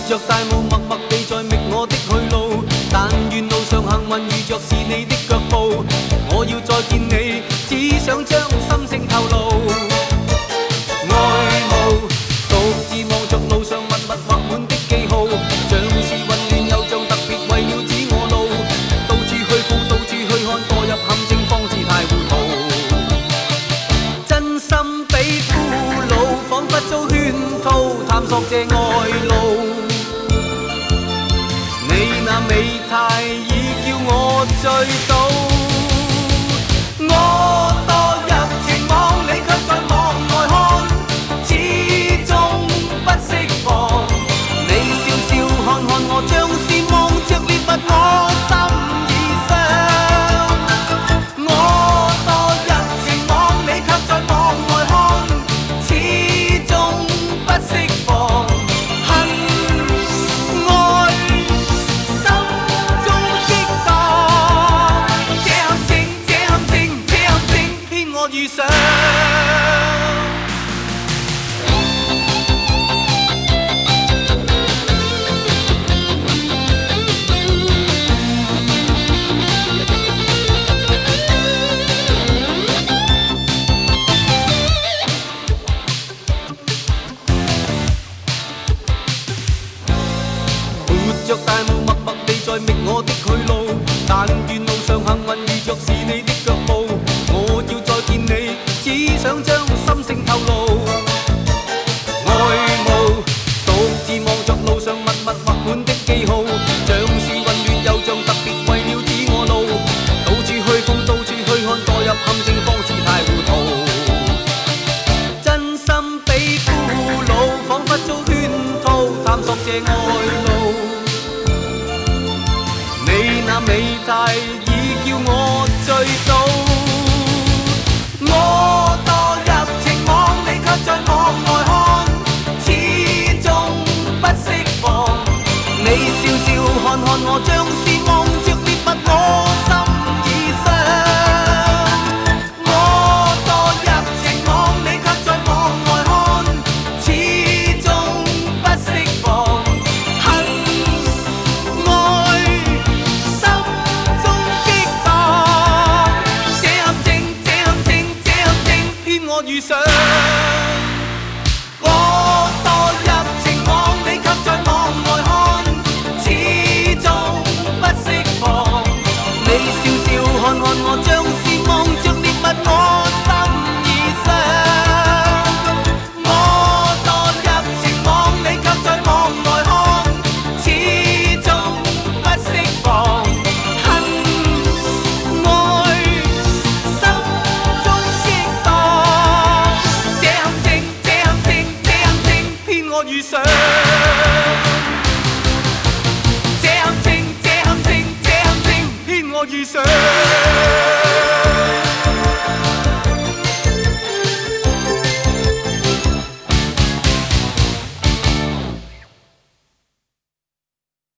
着大霧，默默地在覓我的去路。但願路上幸運遇着是你的腳步。我要再見你，只想將心聲透露。愛慕，獨自望着路上密密畫滿的記號，像是混亂又像特別為了指我路。到處去報，到處去看，墮入陷阱方知太糊塗。真心比俘虜，彷彿遭圈套，探索這愛路。你那美態已叫我醉倒，我墮入情網，你卻在網外看，始終不釋放。你笑笑看看我，像是望着獵物，我心已傷。我墮入情網，你卻在網外看，始終不釋放。遇上活着大霧，默默地在覓我的去路。但願路上幸運遇着是你的腳步。我要再見你，只想將心聲透露。愛慕，獨自望着路上密密畫滿的記號，像是混亂又像特別為了指我路。到處去報，到處去看，墮入陷阱方知太糊塗。真心比俘虜，彷彿遭圈套，探索這愛路。你那美態已叫我醉倒。我墮入情網，你卻在網外看，始終不釋放。你笑笑看看我，像是望着獵物，我心已傷。我墮入情網，你卻在網外看，始終不釋放。恨愛心中激盪，這陷阱，這陷阱，這陷阱偏我遇上。我墮入情網，你卻在網外看，始終不釋放。你笑笑看看我，像是望着獵物，我心已傷。我墮入情網，你卻在網外看，始終不釋放。恨愛心中激盪，這陷阱，這陷阱，這陷阱偏我遇上。這陷阱，這陷阱，這陷阱偏我遇上。